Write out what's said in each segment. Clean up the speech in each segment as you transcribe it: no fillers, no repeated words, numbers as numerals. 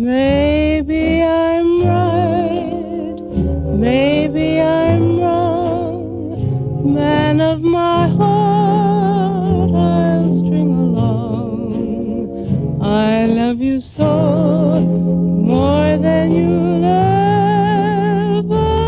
Maybe I'm right, maybe I'm wrong. Man of my heart, I'll string along. I love you so, more than you'll ever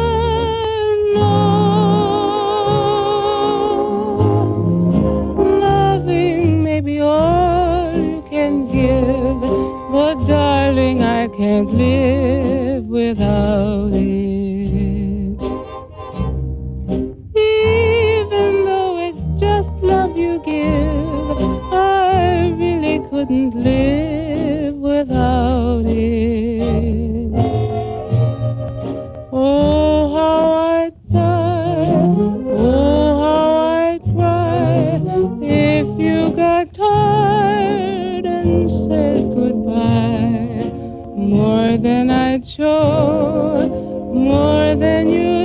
know. Loving may be all you can give, but darling, I can't live without it. Even though it's just love you give, I really couldn't live without it. Oh, how I'd sigh, oh, how I'd cry, if you got tired and said goodbye. More than I'd show, more than you